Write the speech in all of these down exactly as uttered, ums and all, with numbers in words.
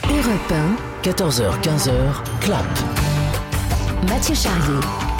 Europe un, quatorze heures quinze, Clap. Mathieu Charrier.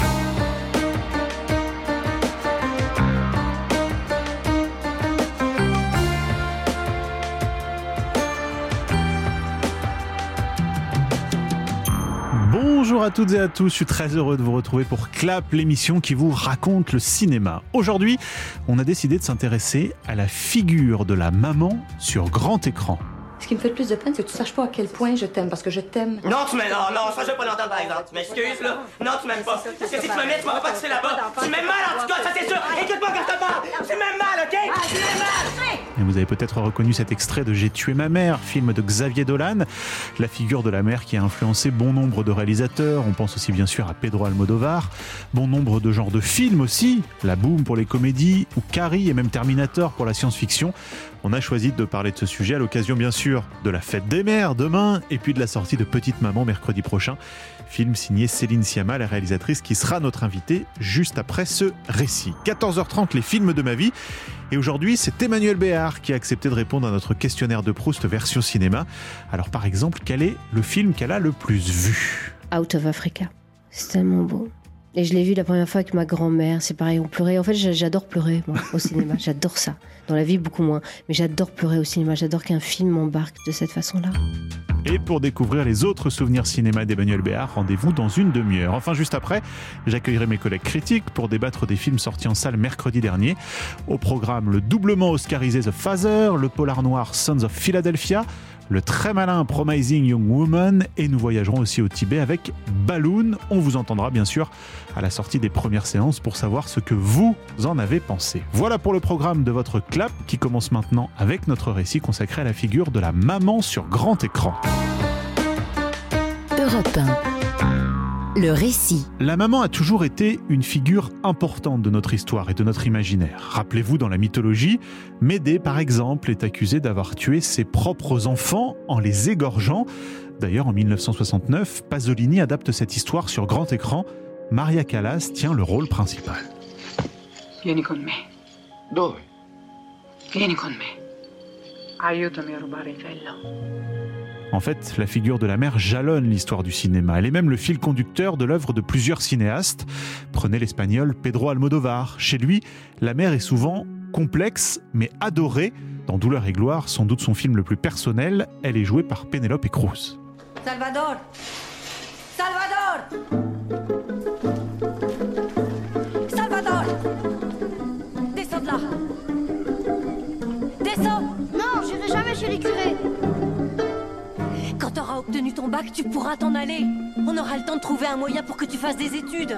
Bonjour à toutes et à tous, je suis très heureux de vous retrouver pour Clap, l'émission qui vous raconte le cinéma. Aujourd'hui, on a décidé de s'intéresser à la figure de la maman sur grand écran. Ce qui me fait le plus de peine, c'est que tu saches pas à quel point je t'aime, parce que je t'aime. Non, tu m'aimes, non, non, ça je vais pas l'entendre par exemple. Tu m'excuses, là? Non, tu m'aimes pas. Parce que si tu m'aimais, tu m'aurais pas tiré là-bas. Tu m'aimes mal, en tout cas, ça c'est sûr. Écoute-moi quand je te parle. Tu m'aimes mal, ok? Tu m'aimes mal! Et vous avez peut-être reconnu cet extrait de J'ai tué ma mère, film de Xavier Dolan, la figure de la mère qui a influencé bon nombre de réalisateurs. On pense aussi bien sûr à Pedro Almodovar, bon nombre de genres de films aussi, La Boom pour les comédies, ou Carrie et même Terminator pour la science-fiction. On a choisi de parler de ce sujet à l'occasion bien sûr de la fête des mères demain et puis de la sortie de Petite Maman mercredi prochain. Film signé Céline Sciamma, la réalisatrice qui sera notre invitée juste après ce récit. quatorze heures trente, les films de ma vie. Et aujourd'hui, c'est Emmanuel Béard qui a accepté de répondre à notre questionnaire de Proust version cinéma. Alors par exemple, quel est le film qu'elle a le plus vu ? Out of Africa. C'est tellement beau. Et je l'ai vu la première fois avec ma grand-mère, c'est pareil, on pleurait. En fait, j'adore pleurer, moi, au cinéma. J'adore ça. Dans la vie, beaucoup moins. Mais j'adore pleurer au cinéma. J'adore qu'un film m'embarque de cette façon-là. Et pour découvrir les autres souvenirs cinéma d'Emmanuel Béard, rendez-vous dans une demi-heure. Enfin, juste après, j'accueillerai mes collègues critiques pour débattre des films sortis en salle mercredi dernier. Au programme, le doublement oscarisé The Father, le polar noir Sons of Philadelphia, le très malin Promising Young Woman, et nous voyagerons aussi au Tibet avec Balloon. On vous entendra bien sûr à la sortie des premières séances pour savoir ce que vous en avez pensé. Voilà pour le programme de votre Clap qui commence maintenant avec notre récit consacré à la figure de la maman sur grand écran. Europe un. Le récit. La maman a toujours été une figure importante de notre histoire et de notre imaginaire. Rappelez-vous, dans la mythologie, Médée, par exemple, est accusée d'avoir tué ses propres enfants en les égorgeant. D'ailleurs, en dix-neuf cent soixante-neuf, Pasolini adapte cette histoire sur grand écran. Maria Callas tient le rôle principal. Vieni con me. Dove? Vieni con me. Aiutami a rubare il vello. En fait, la figure de la mère jalonne l'histoire du cinéma. Elle est même le fil conducteur de l'œuvre de plusieurs cinéastes. Prenez l'espagnol Pedro Almodovar. Chez lui, la mère est souvent complexe, mais adorée. Dans Douleur et gloire, sans doute son film le plus personnel, elle est jouée par Penélope Cruz. Salvador! Salvador! Salvador! Descends de là! Descends! Non, j'irai jamais chez les curés. Quand t'auras obtenu ton bac, tu pourras t'en aller. On aura le temps de trouver un moyen pour que tu fasses des études.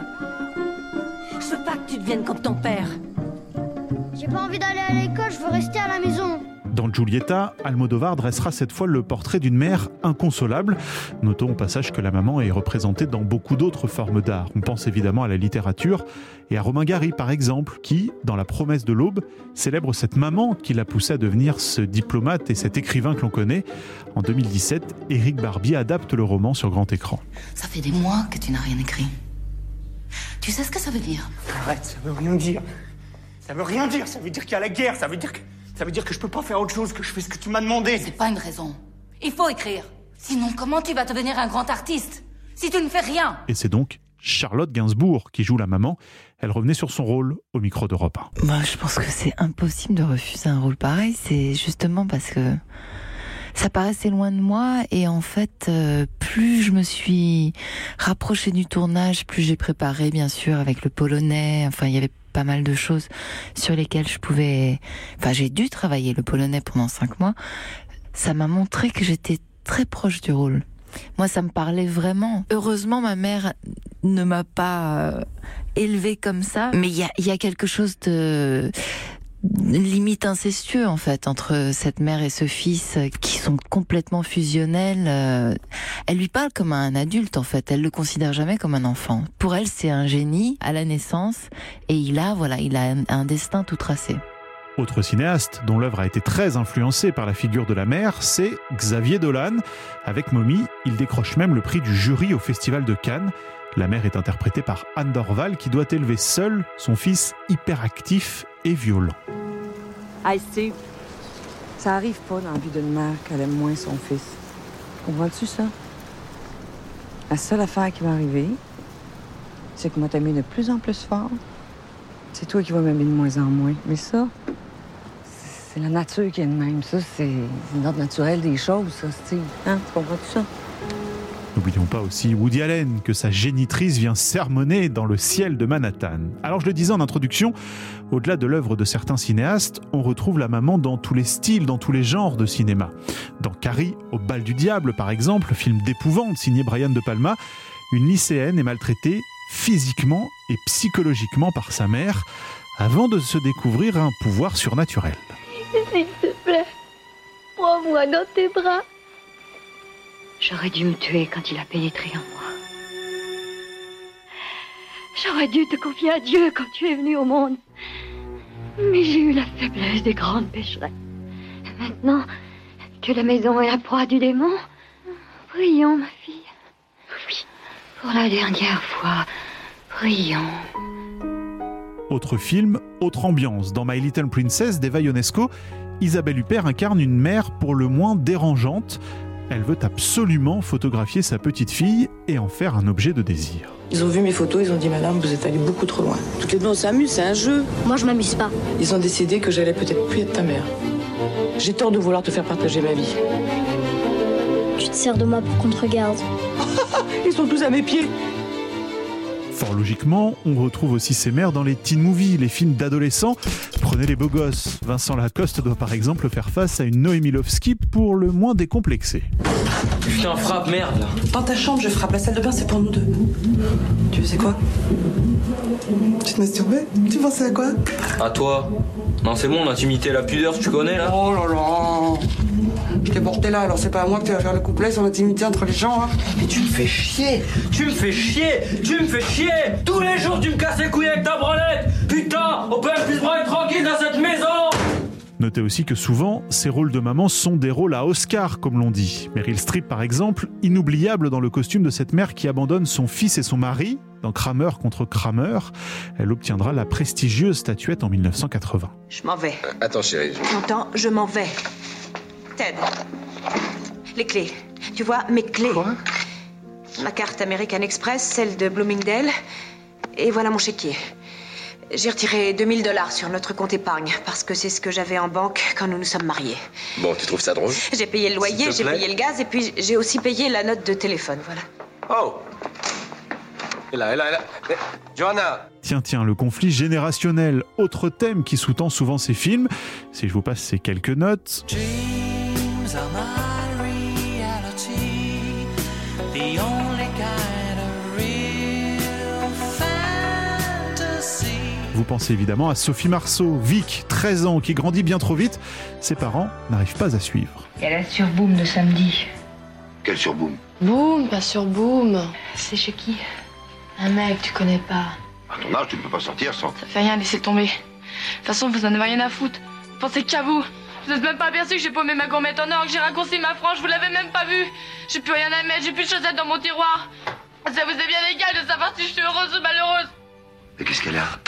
Je veux pas que tu deviennes comme ton père. J'ai pas envie d'aller à l'école, je veux rester à la maison. Dans Giulietta, Almodovar dressera cette fois le portrait d'une mère inconsolable. Notons au passage que la maman est représentée dans beaucoup d'autres formes d'art. On pense évidemment à la littérature et à Romain Gary par exemple, qui, dans La promesse de l'aube, célèbre cette maman qui l'a poussé à devenir ce diplomate et cet écrivain que l'on connaît. En deux mille dix-sept, Éric Barbier adapte le roman sur grand écran. Ça fait des mois que tu n'as rien écrit. Tu sais ce que ça veut dire? Arrête, ça veut rien dire. Ça veut rien dire, ça veut dire qu'il y a la guerre, ça veut dire que... Ça veut dire que je peux pas faire autre chose, que je fais ce que tu m'as demandé. C'est pas une raison. Il faut écrire. Sinon, comment tu vas devenir un grand artiste si tu ne fais rien? Et c'est donc Charlotte Gainsbourg qui joue la maman. Elle revenait sur son rôle au micro d'Europe un. Bah, je pense que c'est impossible de refuser un rôle pareil. C'est justement parce que ça paraissait loin de moi. Et en fait, euh, plus je me suis rapprochée du tournage, plus j'ai préparé, bien sûr, avec le polonais. Enfin, il y avait pas mal de choses sur lesquelles je pouvais... Enfin, j'ai dû travailler le polonais pendant cinq mois. Ça m'a montré que j'étais très proche du rôle. Moi, ça me parlait vraiment. Heureusement, ma mère ne m'a pas euh, élevée comme ça. Mais il y a, y a quelque chose de... limite incestueux en fait entre cette mère et ce fils qui sont complètement fusionnels. Elle lui parle comme un adulte en fait, elle le considère jamais comme un enfant. Pour elle, c'est un génie à la naissance et il a voilà, il a un destin tout tracé. Autre cinéaste dont l'œuvre a été très influencée par la figure de la mère, c'est Xavier Dolan. Avec Mommy, il décroche même le prix du jury au Festival de Cannes. La mère est interprétée par Anne Dorval qui doit élever seule son fils hyperactif et violent. Hey Steve, ça arrive pas dans la vie d'une mère qu'elle aime moins son fils. Comprends-tu ça? La seule affaire qui va arriver, c'est que moi t'aimer de plus en plus fort. C'est toi qui vas m'aimer de moins en moins. Mais ça, c'est la nature qui est de même. Ça, c'est l'ordre naturel des choses, ça, Steve. Hein? Tu comprends-tu ça? N'oublions pas aussi Woody Allen, que sa génitrice vient sermonner dans le ciel de Manhattan. Alors je le disais en introduction, au-delà de l'œuvre de certains cinéastes, on retrouve la maman dans tous les styles, dans tous les genres de cinéma. Dans Carrie, au bal du diable par exemple, film d'épouvante signé Brian De Palma, une lycéenne est maltraitée physiquement et psychologiquement par sa mère, avant de se découvrir un pouvoir surnaturel. S'il te plaît, prends-moi dans tes bras. J'aurais dû me tuer quand il a pénétré en moi. J'aurais dû te confier à Dieu quand tu es venu au monde. Mais j'ai eu la faiblesse des grandes pécheresses. Maintenant que la maison est la proie du démon, prions, ma fille. Oui, pour la dernière fois, prions. Autre film, autre ambiance. Dans My Little Princess d'Eva Ionesco, Isabelle Huppert incarne une mère pour le moins dérangeante. Elle veut absolument photographier sa petite fille et en faire un objet de désir. Ils ont vu mes photos, ils ont dit « Madame, vous êtes allée beaucoup trop loin. Toutes les deux, on s'amuse, c'est un jeu. » Moi, je m'amuse pas. Ils ont décidé que j'allais peut-être plus être ta mère. J'ai tort de vouloir te faire partager ma vie. Tu te sers de moi pour qu'on te regarde. Ils sont tous à mes pieds. Fort logiquement, on retrouve aussi ces mères dans les teen movies, les films d'adolescents. Prenez les beaux gosses. Vincent Lacoste doit par exemple faire face à une Noémie Lovski pour le moins décomplexée. Putain, frappe, merde là. Dans ta chambre, je frappe. La salle de bain, c'est pour nous deux. Tu sais quoi? Tu te masturbais? Tu pensais à quoi? À toi. Non, c'est bon, l'intimité, la pudeur, tu connais là? Oh là là. Je t'ai porté là, alors c'est pas à moi que tu vas faire le couplet sur l'intimité entre les gens, hein. Mais tu me fais chier. Tu me fais chier. Tu me fais chier. Tous les jours, tu me casses les couilles avec ta branlette. Putain, on peut même plus se branler tranquille dans cette maison. Notez aussi que souvent, ces rôles de maman sont des rôles à Oscar, comme l'on dit. Meryl Streep, par exemple, inoubliable dans le costume de cette mère qui abandonne son fils et son mari. Dans Kramer contre Kramer, elle obtiendra la prestigieuse statuette en mille neuf cent quatre-vingts. Je m'en vais. Euh, attends, chérie. J'entends, je m'en vais. Ted, les clés. Tu vois, mes clés. Quoi? Ma carte American Express, celle de Bloomingdale. Et voilà mon chéquier. J'ai retiré deux mille dollars sur notre compte épargne, parce que c'est ce que j'avais en banque quand nous nous sommes mariés. Bon, tu trouves ça drôle? J'ai payé le loyer, j'ai payé le gaz, et puis j'ai aussi payé la note de téléphone, voilà. Oh! Et là, et là, et là. Eh, Johanna! Tiens, tiens, le conflit générationnel, autre thème qui sous-tend souvent ces films. Si je vous passe ces quelques notes... Dreams are my reality, the only kind of real fantasy. Vous pensez évidemment à Sophie Marceau, Vic, treize ans, qui grandit bien trop vite. Ses parents n'arrivent pas à suivre. Il y a la surboom de samedi. Quel surboom? Boom, pas surboom. C'est chez qui? Un mec, tu connais pas. À ton âge, tu ne peux pas sortir sans... Ça fait rien, laissez tomber. De toute façon, vous en avez rien à foutre. Vous pensez qu'à vous. Vous n'êtes même pas aperçu que j'ai paumé ma gourmette en or, que j'ai raccourci ma frange, vous l'avez même pas vu. J'ai plus rien à mettre, j'ai plus de chaussettes dans mon tiroir. Ça vous est bien égal de savoir si je suis heureuse ou malheureuse. Et qu'est-ce qu'elle a?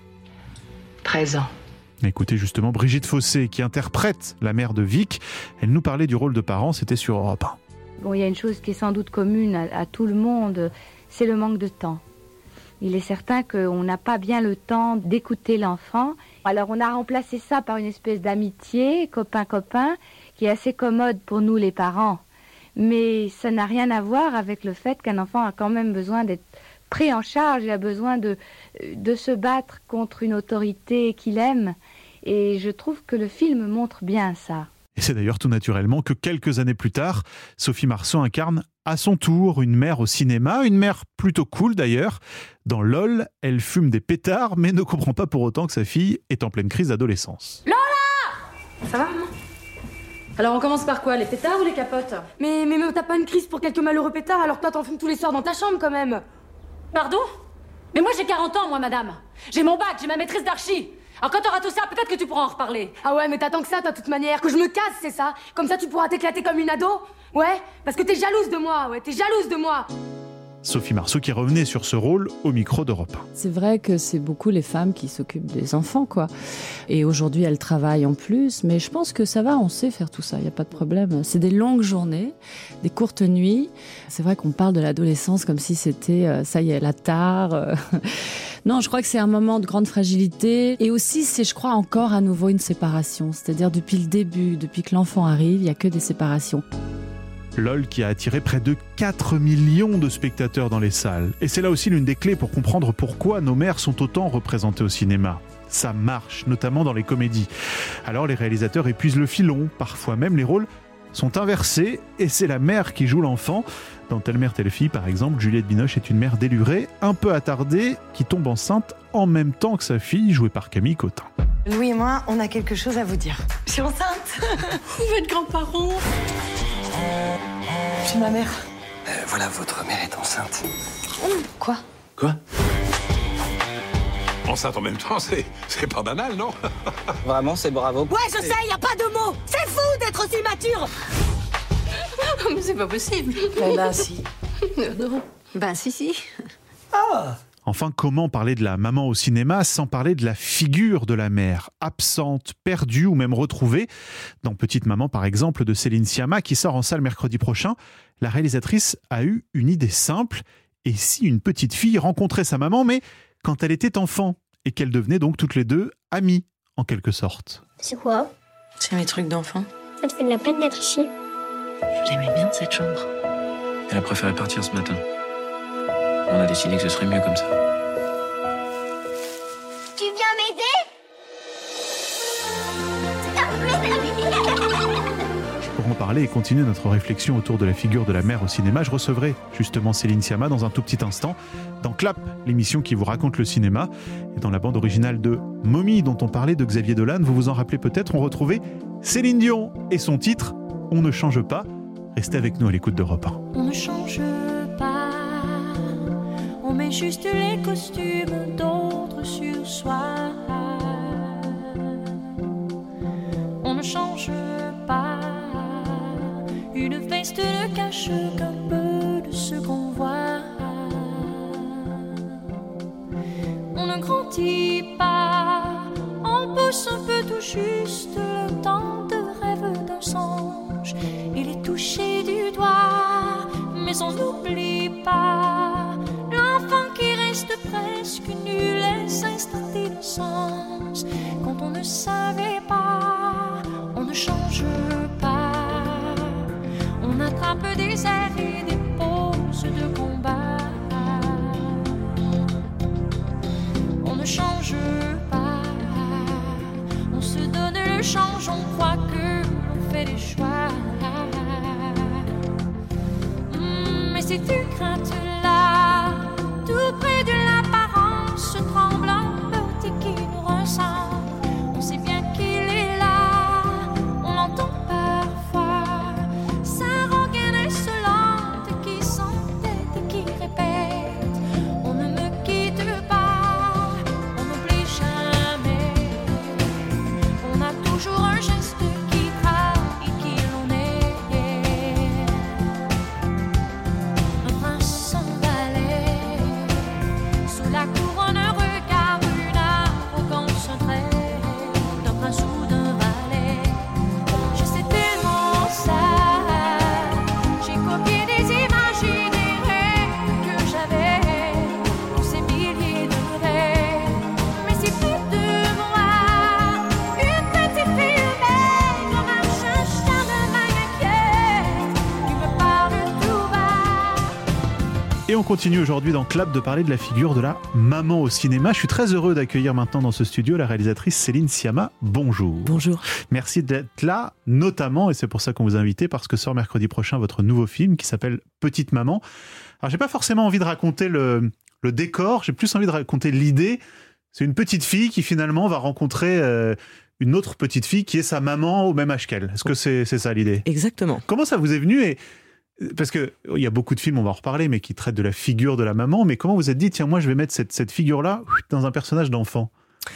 treize ans. Écoutez justement Brigitte Fossé, qui interprète la mère de Vic. Elle nous parlait du rôle de parent, c'était sur Europe un. Bon, il y a une chose qui est sans doute commune à, à tout le monde, c'est le manque de temps. Il est certain qu'on n'a pas bien le temps d'écouter l'enfant. Alors on a remplacé ça par une espèce d'amitié, copain-copain, qui est assez commode pour nous les parents. Mais ça n'a rien à voir avec le fait qu'un enfant a quand même besoin d'être pris en charge, il a besoin de, de se battre contre une autorité qu'il aime. Et je trouve que le film montre bien ça. Et c'est d'ailleurs tout naturellement que quelques années plus tard, Sophie Marceau incarne à son tour une mère au cinéma, une mère plutôt cool d'ailleurs. Dans LOL, elle fume des pétards mais ne comprend pas pour autant que sa fille est en pleine crise d'adolescence. Lola! Ça va, maman? Alors on commence par quoi? Les pétards ou les capotes? Mais, mais, mais t'as pas une crise pour quelques malheureux pétards alors que toi t'en fumes tous les soirs dans ta chambre quand même. Pardon? Mais moi j'ai quarante ans, moi, madame. J'ai mon bac, j'ai ma maîtrise d'archi. Alors quand t'auras tout ça, peut-être que tu pourras en reparler. Ah ouais, mais t'attends que ça, toi, de toute manière. Que je me casse, c'est ça? Comme ça, tu pourras t'éclater comme une ado? Ouais? Parce que t'es jalouse de moi, ouais, t'es jalouse de moi. Sophie Marceau qui revenait sur ce rôle au micro d'Europe un. C'est vrai que c'est beaucoup les femmes qui s'occupent des enfants, quoi. Et aujourd'hui, elles travaillent en plus, mais je pense que ça va, on sait faire tout ça, il n'y a pas de problème. C'est des longues journées, des courtes nuits. C'est vrai qu'on parle de l'adolescence comme si c'était, euh, ça y est, la tare. Euh... Non, je crois que c'est un moment de grande fragilité. Et aussi, c'est, je crois, encore à nouveau une séparation. C'est-à-dire, depuis le début, depuis que l'enfant arrive, il n'y a que des séparations. LOL qui a attiré près de quatre millions de spectateurs dans les salles. Et c'est là aussi l'une des clés pour comprendre pourquoi nos mères sont autant représentées au cinéma. Ça marche, notamment dans les comédies. Alors les réalisateurs épuisent le filon, parfois même les rôles sont inversés et c'est la mère qui joue l'enfant. Dans Telle mère, telle fille, par exemple, Juliette Binoche est une mère délurée, un peu attardée, qui tombe enceinte en même temps que sa fille, jouée par Camille Cotin. Louis et moi, on a quelque chose à vous dire. Je suis enceinte. Vous êtes grands-parents. Je suis ma mère. Euh, voilà, votre mère est enceinte. Quoi? Quoi? Enceinte en même temps, c'est, c'est pas banal, non? Vraiment, c'est bravo. Ouais, je sais, y a pas de mots. C'est fou d'être aussi mature. Mais c'est pas possible. Eh ben si. Non. Ben si, si. Ah. Enfin, comment parler de la maman au cinéma sans parler de la figure de la mère, absente, perdue ou même retrouvée? Dans Petite Maman, par exemple, de Céline Sciamma, qui sort en salle mercredi prochain, la réalisatrice a eu une idée simple. Et si une petite fille rencontrait sa maman, mais quand elle était enfant, et qu'elles devenaient donc toutes les deux amies, en quelque sorte? C'est quoi? C'est mes trucs d'enfant. Ça te fait de la peine d'être ici? Je l'aimais bien, cette chambre. Elle a préféré partir ce matin. On a décidé que ce serait mieux comme ça. Tu viens m'aider? Pour en parler et continuer notre réflexion autour de la figure de la mère au cinéma, je recevrai justement Céline Sciamma dans un tout petit instant, dans Clap, l'émission qui vous raconte le cinéma. Et dans la bande originale de Mommy, dont on parlait de Xavier Dolan, vous vous en rappelez peut-être, on retrouvait Céline Dion et son titre « On ne change pas ». Restez avec nous à l'écoute d'Europe un. On ne change pas, on met juste les costumes d'autres sur soi. On ne change pas, une veste ne cache qu'un peu de ce qu'on voit. On ne grandit pas, on pousse un peu tout juste le temps de rêve d'un songe. Il est touché du doigt, mais on n'oublie pas l'enfant qui reste presque nul et s'installe d'innocence. Quand on ne savait pas, on ne change pas. On attrape des airs et des poses de combat. On ne change pas, on se donne le change, on croit que l'on fait des choix. Mmh, mais ces deux craintes-là, tout près de l'apparence tremblante et qui nous ressemble, on sait bien qu'il est là, on l'entend parfois, sa rengaine insolente qui s'entête et qui répète, on ne me quitte pas, on n'oublie jamais, on a toujours un geste qui trahit qui l'on est, un prince sans balai, sous la couronne un regard, une arrogance, un trait d'un prince ou d'un valet. Je sais tellement ça, j'ai copié des images et des rêves que j'avais, tous ces milliers de rêves, mais c'est plus de moi, une petite fille humaine, comme un chat charmant inquiète, qui me parle tout bas. Et on continue aujourd'hui dans Clap de parler de la figure de la maman au cinéma. Je suis très heureux d'accueillir maintenant dans ce studio la réalisatrice Céline Sciamma. Bonjour. Bonjour. Merci d'être là, notamment, et c'est pour ça qu'on vous a invité, parce que sort mercredi prochain votre nouveau film qui s'appelle Petite Maman. Alors j'ai pas forcément envie de raconter le, le décor, j'ai plus envie de raconter l'idée. C'est une petite fille qui finalement va rencontrer euh, une autre petite fille qui est sa maman au même âge qu'elle. Est-ce que c'est, c'est ça l'idée? Exactement. Comment ça vous est venu? Et parce que il y a beaucoup de films, on va en reparler, mais qui traitent de la figure de la maman. Mais comment vous vous êtes dit, tiens, moi, je vais mettre cette, cette figure-là dans un personnage d'enfant?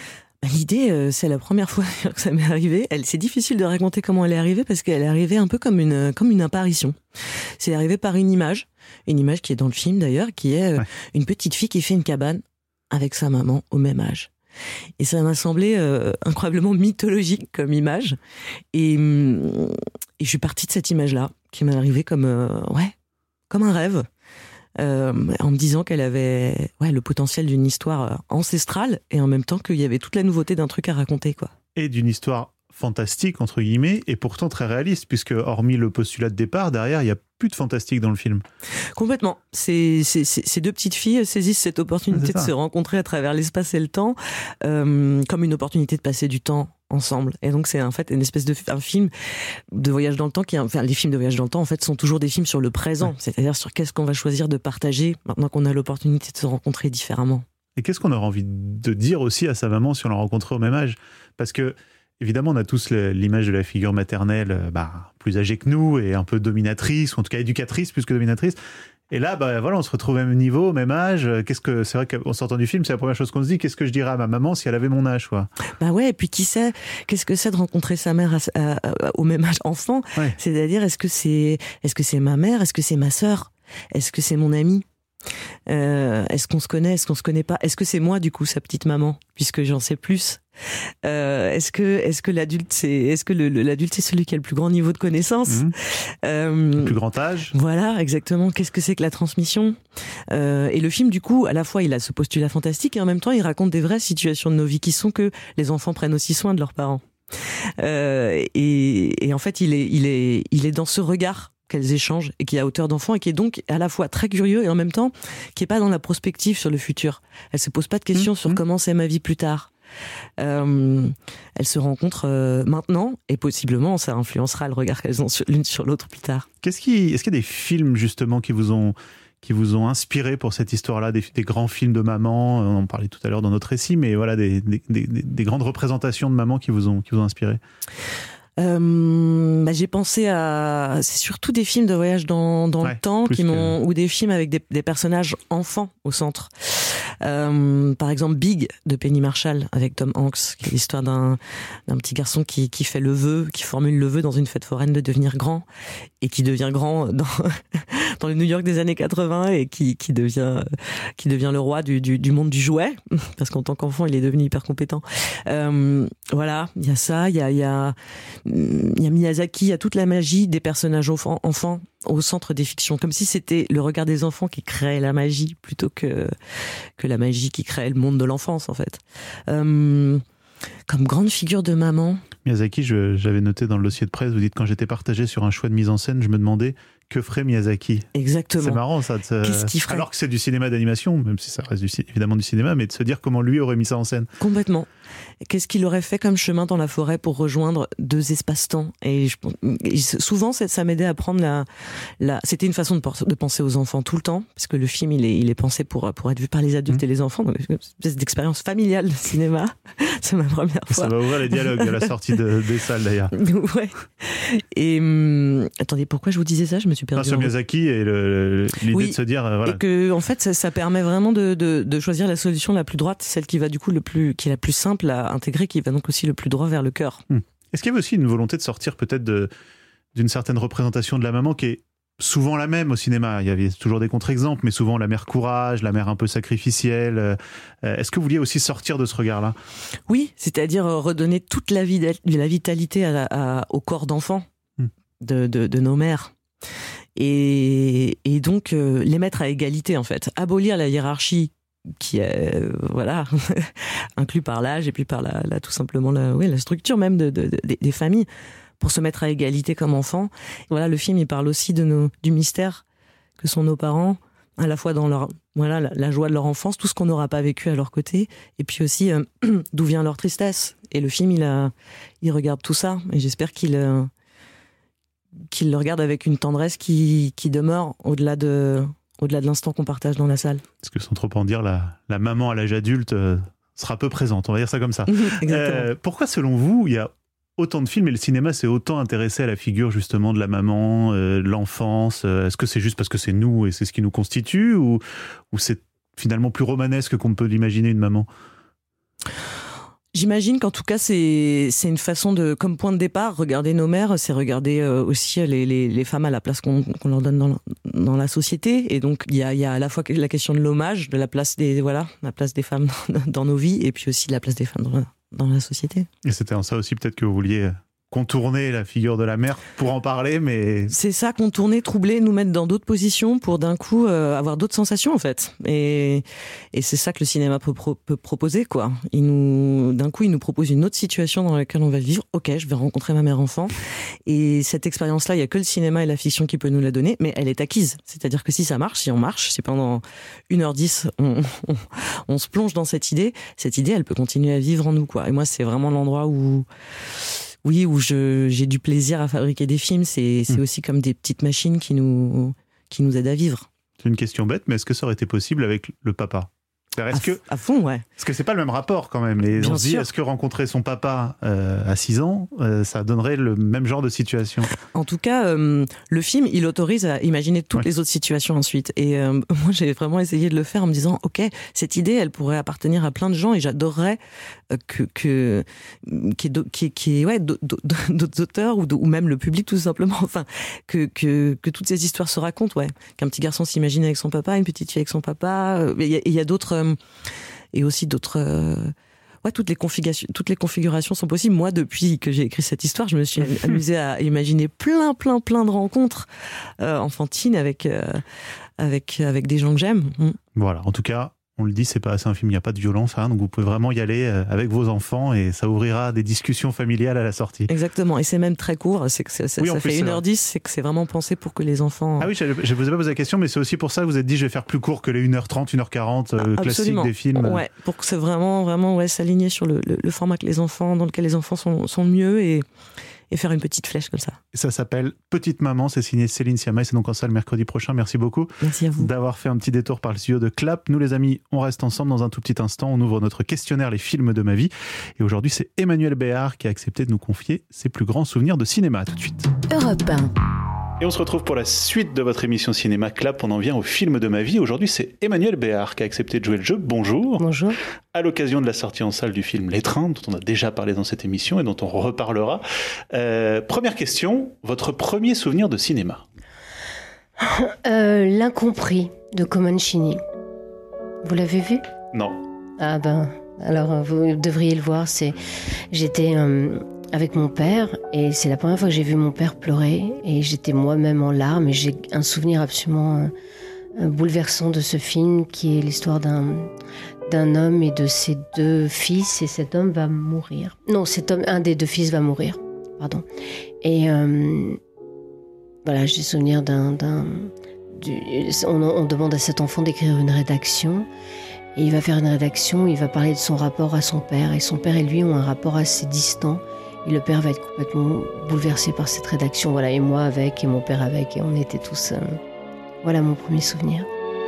L'idée, euh, c'est la première fois que ça m'est arrivé. Elle, c'est difficile de raconter comment elle est arrivée parce qu'elle est arrivée un peu comme une, comme une apparition. C'est arrivé par une image, une image qui est dans le film d'ailleurs, qui est euh, ouais. une petite fille qui fait une cabane avec sa maman au même âge. Et ça m'a semblé euh, incroyablement mythologique comme image. Et, et je suis partie de cette image-là, qui m'est arrivée comme, euh, ouais, comme un rêve. Euh, en me disant qu'elle avait ouais, le potentiel d'une histoire ancestrale et en même temps qu'il y avait toute la nouveauté d'un truc à raconter, quoi. Et d'une histoire fantastique, entre guillemets, et pourtant très réaliste, puisque hormis le postulat de départ, derrière, il n'y a plus de fantastique dans le film. Complètement. C'est, c'est, c'est, ces deux petites filles saisissent cette opportunité de se rencontrer à travers l'espace et le temps, euh, comme une opportunité de passer du temps ensemble. Et donc c'est en fait une espèce de un film de voyage dans le temps qui, enfin les films de voyage dans le temps en fait sont toujours des films sur le présent, ouais. c'est-à-dire sur qu'est-ce qu'on va choisir de partager maintenant qu'on a l'opportunité de se rencontrer différemment. Et qu'est-ce qu'on aurait envie de dire aussi à sa maman si on l'a rencontrée au même âge ? Parce que évidemment, on a tous l'image de la figure maternelle bah, plus âgée que nous et un peu dominatrice, ou en tout cas éducatrice plus que dominatrice. Et là, bah, voilà, on se retrouve au même niveau, au même âge. Qu'est-ce que, c'est vrai qu'en sortant du film, c'est la première chose qu'on se dit. Qu'est-ce que je dirais à ma maman si elle avait mon âge, quoi ? Bah ouais, et puis qui sait, qu'est-ce que c'est de rencontrer sa mère à, à, à, au même âge enfant ? Ouais. C'est-à-dire, est-ce que c'est, est-ce que c'est ma mère ? Est-ce que c'est ma sœur ? Est-ce que c'est mon ami ? Euh, est-ce qu'on se connaît ? Est-ce qu'on se connaît pas ? Est-ce que c'est moi, du coup, sa petite maman ? Puisque j'en sais plus. Euh, est-ce que, est-ce que l'adulte, c'est, est-ce que le, le, l'adulte, c'est celui qui a le plus grand niveau de connaissance ? Mmh. euh, Le plus grand âge ? Voilà, exactement. Qu'est-ce que c'est que la transmission ? euh, Et le film, du coup, à la fois, il a ce postulat fantastique et en même temps, il raconte des vraies situations de nos vies qui sont que les enfants prennent aussi soin de leurs parents. Euh, et, et en fait, il est, il est, il est dans ce regard qu'elles échangent et qui est à hauteur d'enfant et qui est donc à la fois très curieux et en même temps qui est pas dans la prospective sur le futur. Elle se pose pas de questions mmh, sur mmh. comment c'est ma vie plus tard. Euh, elles se rencontrent euh, maintenant et possiblement ça influencera le regard qu'elles ont sur, l'une sur l'autre plus tard. Qu'est-ce qui, est-ce qu'il y a des films justement qui vous ont qui vous ont inspiré pour cette histoire-là, des, des grands films de maman, on en parlait tout à l'heure dans notre récit, mais voilà des, des, des, des grandes représentations de maman qui vous ont qui vous ont inspiré? Euh, bah, j'ai pensé à, c'est surtout des films de voyage dans, dans ouais, le temps qui m'ont, que... ou des films avec des, des personnages enfants au centre. Euh, par exemple Big de Penny Marshall avec Tom Hanks, qui est l'histoire d'un, d'un petit garçon qui, qui fait le vœu, qui formule le vœu dans une fête foraine de devenir grand et qui devient grand dans, dans le New York des années quatre-vingts et qui, qui devient, qui devient le roi du, du, du monde du jouet parce qu'en tant qu'enfant il est devenu hyper compétent. Euh, voilà, il y a ça, il y a, il y a Il y a Miyazaki, il y a toute la magie des personnages enfants, enfants au centre des fictions, comme si c'était le regard des enfants qui créait la magie plutôt que que la magie qui créait le monde de l'enfance en fait. Euh, comme grande figure de maman. Miyazaki, je, j'avais noté dans le dossier de presse, vous dites quand j'étais partagé sur un choix de mise en scène, je me demandais que ferait Miyazaki. Exactement. C'est marrant ça. De se... Qu'est-ce qu'il ferait ? Alors que c'est du cinéma d'animation, même si ça reste du, évidemment du cinéma, mais de se dire comment lui aurait mis ça en scène. Complètement. Qu'est-ce qu'il aurait fait comme chemin dans la forêt pour rejoindre deux espaces-temps ? Et, je, et souvent, ça, ça m'aidait à prendre la, la. C'était une façon de, de penser aux enfants tout le temps, parce que le film, il est, il est pensé pour pour être vu par les adultes mmh. et les enfants. Donc, une espèce d'expérience familiale de cinéma. C'est ma première fois. Ça va ouvrir les dialogues à la sortie de, des salles d'ailleurs. Ouais. Et hum, attendez, pourquoi je vous disais ça ? Je me suis perdu. Sur Miyazaki et le, l'idée oui, de se dire, euh, voilà. Et que en fait, ça, ça permet vraiment de, de, de choisir la solution la plus droite, celle qui va du coup le plus, qui est la plus simple à intégrer, qui va donc aussi le plus droit vers le cœur. Hum. Est-ce qu'il y avait aussi une volonté de sortir peut-être de, d'une certaine représentation de la maman qui est souvent la même au cinéma ? Il y avait toujours des contre-exemples, mais souvent la mère courage, la mère un peu sacrificielle. Est-ce que vous vouliez aussi sortir de ce regard-là ? Oui, c'est-à-dire redonner toute la, vie, la vitalité à, à, au corps d'enfant hum. de, de, de nos mères. Et, et donc euh, les mettre à égalité en fait, abolir la hiérarchie qui est euh, voilà inclus par l'âge et puis par la, la tout simplement la, oui, la structure même de, de, de, des familles pour se mettre à égalité comme enfants. Voilà, le film il parle aussi de nos, du mystère que sont nos parents, à la fois dans leur voilà la, la joie de leur enfance, tout ce qu'on n'aura pas vécu à leur côté, et puis aussi euh, d'où vient leur tristesse. Et le film il a il regarde tout ça et j'espère qu'il euh, qu'il le regarde avec une tendresse qui, qui demeure au-delà de, au-delà de l'instant qu'on partage dans la salle. Parce que sans trop en dire, la, la maman à l'âge adulte euh, sera peu présente, on va dire ça comme ça. euh, pourquoi, selon vous, il y a autant de films et le cinéma s'est autant intéressé à la figure justement de la maman, euh, de l'enfance ? euh, Est-ce que c'est juste parce que c'est nous et c'est ce qui nous constitue, ou, ou c'est finalement plus romanesque qu'on peut l'imaginer une maman ? J'imagine qu'en tout cas, c'est, c'est une façon de, comme point de départ, regarder nos mères, c'est regarder euh, aussi les, les, les femmes à la place qu'on, qu'on leur donne dans la, dans la société. Et donc, il y a, il y a à la fois la question de l'hommage, de la place des, voilà, la place des femmes dans, dans nos vies, et puis aussi la place des femmes dans la, dans la société. Et c'était en ça aussi peut-être que vous vouliez contourner la figure de la mère pour en parler, mais... C'est ça, contourner, troubler, nous mettre dans d'autres positions pour d'un coup euh, avoir d'autres sensations en fait. Et, et c'est ça que le cinéma peut, pro- peut proposer, quoi. Il nous, d'un coup, il nous propose une autre situation dans laquelle on va vivre. Ok, je vais rencontrer ma mère-enfant. Et cette expérience-là, il y a que le cinéma et la fiction qui peut nous la donner, mais elle est acquise. C'est-à-dire que si ça marche, si on marche, si pendant une heure dix, on, on, on se plonge dans cette idée, cette idée, elle peut continuer à vivre en nous, quoi. Et moi, c'est vraiment l'endroit où... Oui, où je, j'ai du plaisir à fabriquer des films. C'est, c'est mmh. aussi comme des petites machines qui nous, qui nous aident à vivre. C'est une question bête, mais est-ce que ça aurait été possible avec le papa ? Est-ce à, que, à fond, ouais. Parce que c'est pas le même rapport quand même. Et on se dit, est-ce que rencontrer son papa euh, à six ans, euh, ça donnerait le même genre de situation ? En tout cas, euh, le film, il autorise à imaginer toutes ouais. les autres situations ensuite. Et euh, moi, j'ai vraiment essayé de le faire en me disant, ok, cette idée, elle pourrait appartenir à plein de gens, et j'adorerais euh, que, que qu'il y ait ouais, d'autres auteurs ou, ou même le public tout simplement, enfin, que, que, que toutes ces histoires se racontent, ouais. Qu'un petit garçon s'imagine avec son papa, une petite fille avec son papa. Il y a, il y a d'autres et aussi d'autres euh... ouais, toutes les configurations toutes les configurations sont possibles. Moi, depuis que j'ai écrit cette histoire, je me suis amusée à imaginer plein plein plein de rencontres euh, enfantines avec euh, avec avec des gens que j'aime. Mm. Voilà, en tout cas, on le dit, c'est pas, c'est un film, il n'y a pas de violence, hein, donc vous pouvez vraiment y aller avec vos enfants et ça ouvrira des discussions familiales à la sortie. Exactement, et c'est même très court, c'est que c'est, c'est, oui, ça fait une heure dix, c'est que c'est vraiment pensé pour que les enfants... Ah oui, je, je vous ai pas posé la question, mais c'est aussi pour ça que vous êtes dit, je vais faire plus court que les une heure trente, une heure quarante euh, classiques des films. Ouais, pour que c'est vraiment, vraiment ouais, s'aligner sur le, le, le format que les enfants, dans lequel les enfants sont, sont le mieux et... et faire une petite flèche comme ça. Ça s'appelle Petite Maman, c'est signé Céline Sciamma et c'est donc en salle mercredi prochain. Merci beaucoup. Merci à vous. D'avoir fait un petit détour par le studio de Clap. Nous les amis, on reste ensemble dans un tout petit instant. On ouvre notre questionnaire Les films de ma vie. Et aujourd'hui, c'est Emmanuel Béard qui a accepté de nous confier ses plus grands souvenirs de cinéma. À tout de suite. Europe un. Et on se retrouve pour la suite de votre émission Cinéma Clap. On en vient au film de ma vie. Aujourd'hui, c'est Emmanuel Béard qui a accepté de jouer le jeu. Bonjour. Bonjour. À l'occasion de la sortie en salle du film L'étreint, dont on a déjà parlé dans cette émission et dont on reparlera. Euh, première question, votre premier souvenir de cinéma ? euh, L'Incompris de Comencini. Vous l'avez vu ? Non. Ah ben, alors vous devriez le voir. C'est, j'étais... Euh, avec mon père, et c'est la première fois que j'ai vu mon père pleurer, et j'étais moi-même en larmes, et j'ai un souvenir absolument euh, bouleversant de ce film, qui est l'histoire d'un, d'un homme et de ses deux fils, et cet homme va mourir. Non, cet homme, un des deux fils va mourir, pardon. Et euh, voilà, j'ai souvenir d'un... d'un du, on, on demande à cet enfant d'écrire une rédaction, et il va faire une rédaction, il va parler de son rapport à son père, et son père et lui ont un rapport assez distant. Et le père va être complètement bouleversé par cette rédaction. Voilà, et moi avec, et mon père avec, et on était tous... Euh... Voilà mon premier souvenir.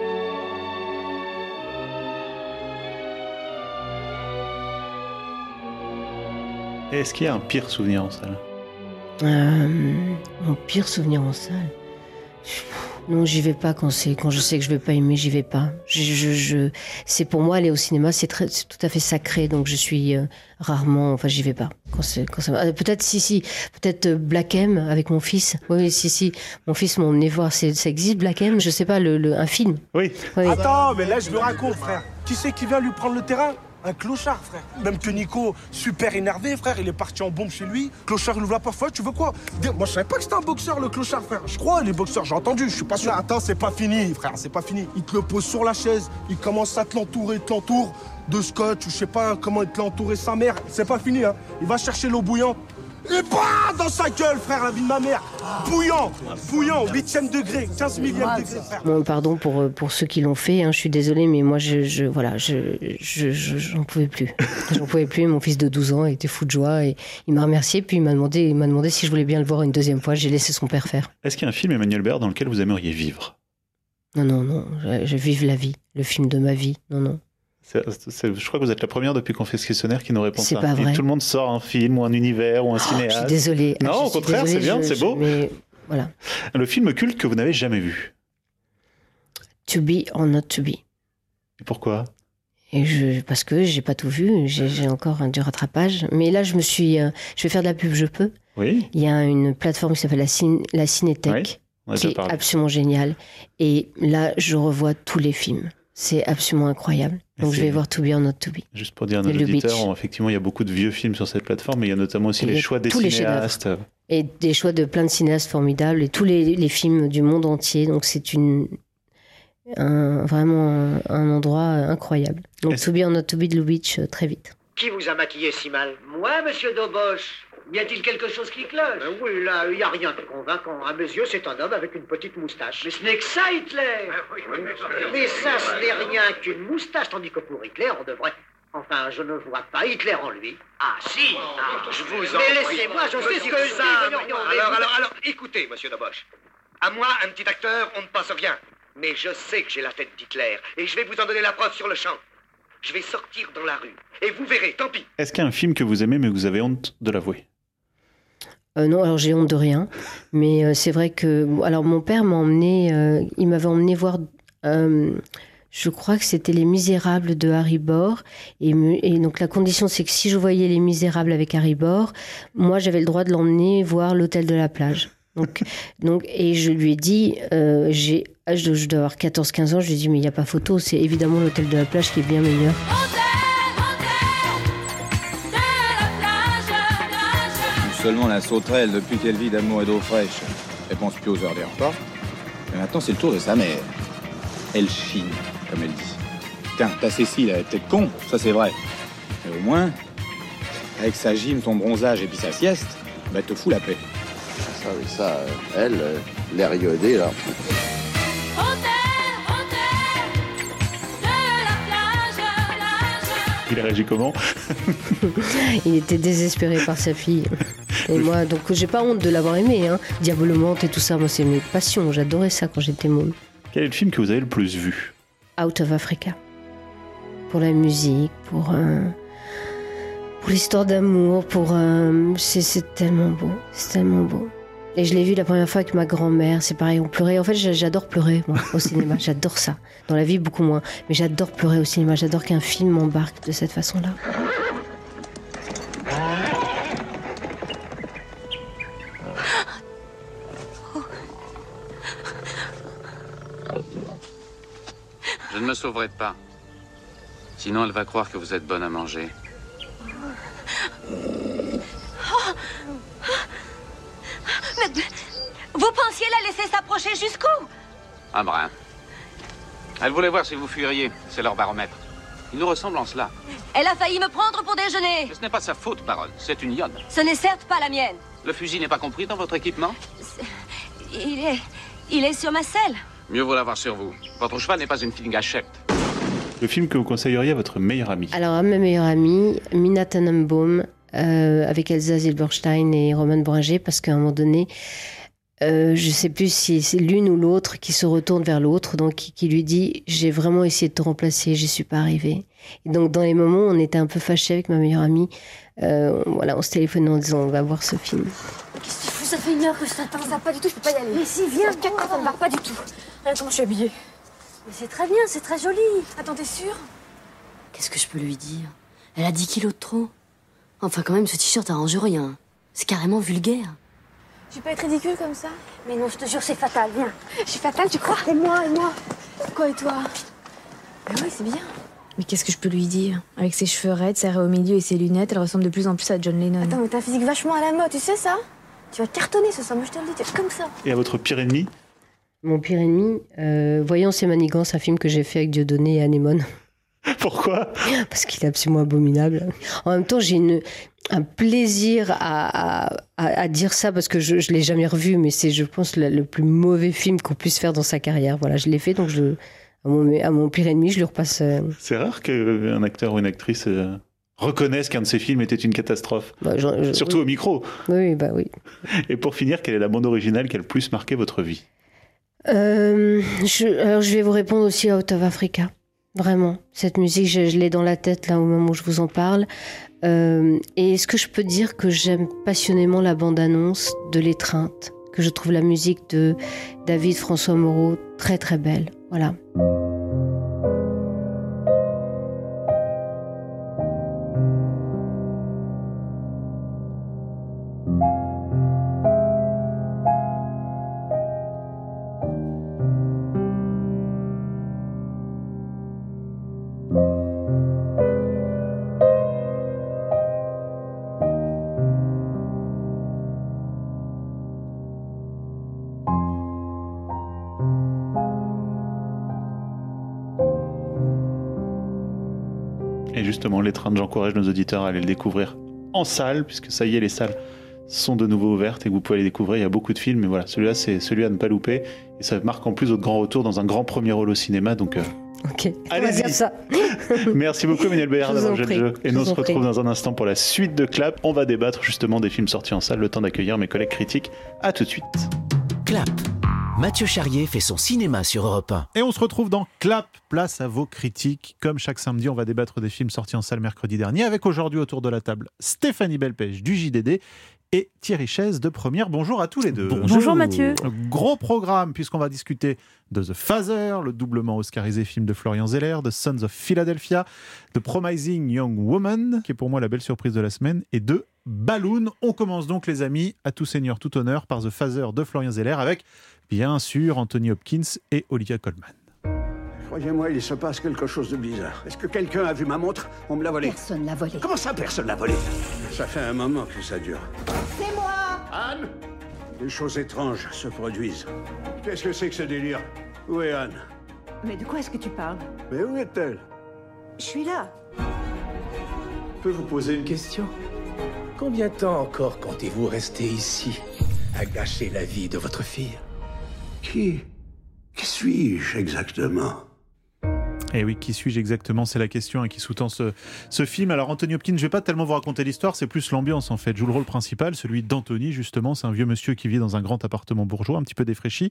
Et est-ce qu'il y a un pire souvenir en salle ? euh, Mon pire souvenir en salle ? Non, j'y vais pas quand c'est quand je sais que je vais pas aimer, j'y vais pas. Je, je, je c'est pour moi aller au cinéma, c'est très, c'est tout à fait sacré, donc je suis euh, rarement, enfin j'y vais pas. Quand c'est, quand ça, peut-être si si, peut-être euh, Black M avec mon fils. Oui, si si, mon fils m'a emmené voir. C'est, ça existe Black M, je sais pas, le, le un film. Oui. oui. Attends, mais là je le raconte, frère. Qui c'est qui vient lui prendre le terrain ? Un clochard, frère. Même que Nico, super énervé, frère, il est parti en bombe chez lui. Clochard, il ouvre la porte, tu veux quoi ? Moi, je savais pas que c'était un boxeur, le clochard, frère. Je crois, les boxeurs, j'ai entendu, je suis pas sûr. Non, attends, c'est pas fini, frère, c'est pas fini. Il te le pose sur la chaise, il commence à te l'entourer, te l'entoure de scotch, ou je sais pas comment il te l'a entouré sa mère. C'est pas fini, hein. Il va chercher l'eau bouillante. Et bah dans sa gueule, frère, la vie de ma mère. Bouillant, bouillant, huitième degré, quinze millième degré, frère. Bon, pardon pour, pour ceux qui l'ont fait, hein, je suis désolée, mais moi, je, je, voilà, je, je, je, j'en pouvais plus. J'en pouvais plus, mon fils de douze ans était fou de joie, et il m'a remercié, puis il m'a demandé, il m'a demandé si je voulais bien le voir une deuxième fois, j'ai laissé son père faire. Est-ce qu'il y a un film, Emmanuel Béard, dans lequel vous aimeriez vivre ? Non, non, non, je, je vive la vie, le film de ma vie, non, non. C'est, c'est, je crois que vous êtes la première depuis qu'on fait ce questionnaire qui nous répond c'est ça. Pas vrai. Et tout le monde sort un film ou un univers ou un oh, cinéaste. Je suis désolée. Non, je au contraire, désolée, c'est bien, je, c'est beau. Je, mais voilà. Le film culte que vous n'avez jamais vu. To be or not to be. Et pourquoi ? Et je, parce que j'ai pas tout vu, j'ai, j'ai encore un du rattrapage. Mais là, je me suis, euh, je vais faire de la pub, je peux. Oui. Il y a une plateforme qui s'appelle la, Cin- la Cinétech, oui, qui est absolument géniale. Et là, je revois tous les films. C'est absolument incroyable. Donc c'est... je vais voir To Be or Not To Be. Juste pour dire à nos auditeurs, effectivement, il y a beaucoup de vieux films sur cette plateforme, mais il y a notamment aussi et les choix des cinéastes. Les et des choix de plein de cinéastes formidables, et tous les, les films du monde entier. Donc c'est une, un, vraiment un, un endroit incroyable. Donc Est-ce... To Be or Not To Be de Lubitsch, très vite. Qui vous a maquillé si mal? Moi, monsieur Doboche? Y a-t-il quelque chose qui cloche? euh, Oui, là, il n'y a rien de convaincant. À mes yeux, c'est un homme avec une petite moustache. Mais ce n'est que ça, Hitler. Ah, oui, oui, oui. Mais ça, ce n'est rien qu'une moustache, tandis que pour Hitler, on devrait... Enfin, je ne vois pas Hitler en lui. Ah, si. Ah, je vous en Mais laissez-moi, je sais ce que je dis. Alors, alors, alors, écoutez, monsieur Doboche. À moi, un petit acteur, on ne passe rien. Mais je sais que j'ai la tête d'Hitler. Et je vais vous en donner la preuve sur le champ. Je vais sortir dans la rue. Et vous verrez, tant pis. Est-ce qu'il y a un film que vous aimez, mais que vous avez honte de l'avouer? Euh, non, alors j'ai honte de rien, mais euh, c'est vrai que... Alors mon père m'a emmené, euh, il m'avait emmené voir, euh, je crois que c'était Les Misérables de Harry Bor, et, me, et donc la condition c'est que si je voyais Les Misérables avec Harry Bor, moi j'avais le droit de l'emmener voir L'Hôtel de la Plage. Donc, donc, et je lui ai dit, euh, j'ai, je, je dois avoir quatorze quinze ans, je lui ai dit mais il n'y a pas photo, c'est évidemment L'Hôtel de la Plage qui est bien meilleur. Seulement la sauterelle, depuis qu'elle vit d'amour et d'eau fraîche, elle pense plus aux heures des repas. Mais maintenant, c'est le tour de sa mère. Elle chine, comme elle dit. Tiens, ta Cécile, elle est peut-être con, ça c'est vrai. Mais au moins, avec sa gym, son bronzage et puis sa sieste, bah, elle te fout la paix. Ça, oui, ça, elle, l'air iodé, là. Il a réagi comment? Il était désespéré par sa fille. Et moi, donc j'ai pas honte de l'avoir aimé, hein. Diabolomante et tout ça, moi c'est mes passions, j'adorais ça quand j'étais môme. Quel est le film que vous avez le plus vu? Out of Africa. Pour la musique, pour, euh, pour l'histoire d'amour, pour... Euh, c'est, c'est tellement beau, c'est tellement beau. Et je l'ai vu la première fois avec ma grand-mère, c'est pareil, on pleurait. En fait, j'adore pleurer, moi, au cinéma, j'adore ça. Dans la vie, beaucoup moins. Mais j'adore pleurer au cinéma, j'adore qu'un film m'embarque de cette façon-là. Je ne me sauverai pas. Sinon, elle va croire que vous êtes bonne à manger. Mais vous pensiez la laisser s'approcher jusqu'où? Un brin. Elle voulait voir si vous fuiriez. C'est leur baromètre. Ils nous ressemblent en cela. Elle a failli me prendre pour déjeuner. Mais ce n'est pas sa faute, baronne. C'est une lionne. Ce n'est certes pas la mienne. Le fusil n'est pas compris dans votre équipement? Il est... Il est sur ma selle. Mieux vaut l'avoir sur vous. Votre cheval n'est pas une fille gâchette. Le film que vous conseilleriez à votre meilleure amie? Alors, à ma meilleure amie, Minna Tannenbaum, euh, avec Elsa Zilberstein et Roman Bringer, parce qu'à un moment donné, euh, je ne sais plus si c'est l'une ou l'autre qui se retourne vers l'autre, donc qui, qui lui dit « J'ai vraiment essayé de te remplacer, j'y suis pas arrivée ». Et donc, dans les moments où on était un peu fâchés avec ma meilleure amie, euh, voilà, on se téléphonait en disant « On va voir ce film ». Qu'est-ce que tu fous? Ça fait une heure que je t'attends, ça va pas du tout, je peux pas y aller. Mais si, viens, quatre fois, ça ne va pas du tout. Regarde comment je suis habillée. Mais c'est très bien, c'est très joli. Attends, t'es sûre? Qu'est-ce que je peux lui dire? Elle a dix kilos de trop. Enfin, quand même, ce t-shirt arrange rien. C'est carrément vulgaire. Je vais pas être ridicule comme ça? Mais non, je te jure, c'est fatal, viens. Je suis fatale, tu crois? Et moi, et moi? Quoi, et toi? Mais oui, c'est bien. Mais qu'est-ce que je peux lui dire? Avec ses cheveux raides, serrés au milieu et ses lunettes, elle ressemble de plus en plus à John Lennon. Attends, mais t'as un physique vachement à la mode, tu sais ça? Tu vas cartonner ce soir, moi je te le dis, tu es comme ça. Et à votre pire ennemi? Mon pire ennemi, euh, Voyons ses manigances, un film que j'ai fait avec Dieudonné et Anémone. Pourquoi? Parce qu'il est absolument abominable. En même temps, j'ai une, un plaisir à, à, à dire ça parce que je ne l'ai jamais revu, mais c'est, je pense, le, le plus mauvais film qu'on puisse faire dans sa carrière. Voilà, je l'ai fait, donc je, à, mon, à mon pire ennemi, je le repasse. Euh... C'est rare qu'un acteur ou une actrice euh, reconnaisse qu'un de ses films était une catastrophe. Bah, je, je, Surtout oui. au micro. Oui, bah oui. Et pour finir, quelle est la bande originale qui a le plus marqué votre vie? euh, je, Alors, je vais vous répondre aussi à Out of Africa. Vraiment, cette musique, je, je l'ai dans la tête là au moment où je vous en parle. Euh, et est-ce que je peux dire que j'aime passionnément la bande-annonce de L'Étreinte, que je trouve la musique de David François Moreau très très belle. Voilà. Et justement, l'étreinte, j'encourage nos auditeurs à aller le découvrir en salle, puisque ça y est, les salles sont de nouveau ouvertes et que vous pouvez les découvrir. Il y a beaucoup de films, mais voilà, celui-là, c'est celui à ne pas louper. Et ça marque en plus votre grand retour dans un grand premier rôle au cinéma, donc... Euh, ok, allez-y. On va dire ça. Merci beaucoup, Emmanuelle Béard, d'avoir joué le jeu. Et Je nous, on vous se en prie. retrouve dans un instant pour la suite de Clap. On va débattre justement des films sortis en salle, le temps d'accueillir mes collègues critiques. À tout de suite. Clap. Mathieu Charrier fait son cinéma sur Europe un. Et on se retrouve dans Clap, place à vos critiques. Comme chaque samedi, on va débattre des films sortis en salle mercredi dernier, avec aujourd'hui autour de la table Stéphanie Belpèche du J D D et Thierry Chaise de Première. Bonjour à tous les deux. Bonjour, Bonjour Mathieu. Gros programme, puisqu'on va discuter de The Father, le doublement oscarisé film de Florian Zeller, de Sons of Philadelphia, de Promising Young Woman, qui est pour moi la belle surprise de la semaine, et de Balloon. On commence donc, les amis, à tout seigneur, tout honneur, par The Father de Florian Zeller, avec bien sûr Anthony Hopkins et Olivia Colman. Croyez-moi, il se passe quelque chose de bizarre. Est-ce que quelqu'un a vu ma montre? On me l'a volée. Personne l'a volée. Comment ça, personne l'a volée? Ça fait un moment que ça dure. C'est moi! Anne? Des choses étranges se produisent. Qu'est-ce que c'est que ce délire? Où est Anne? Mais de quoi est-ce que tu parles? Mais où est-elle? Je suis là. Je peux vous poser une question? Combien de temps encore comptez-vous rester ici, à gâcher la vie de votre fille? Qui? Qui suis-je exactement? Eh oui, qui suis-je exactement? C'est la question hein, qui sous-tend ce, ce film. Alors Anthony Hopkins, je ne vais pas tellement vous raconter l'histoire, c'est plus l'ambiance en fait. Je joue le rôle principal, celui d'Anthony justement. C'est un vieux monsieur qui vit dans un grand appartement bourgeois, un petit peu défraîchi.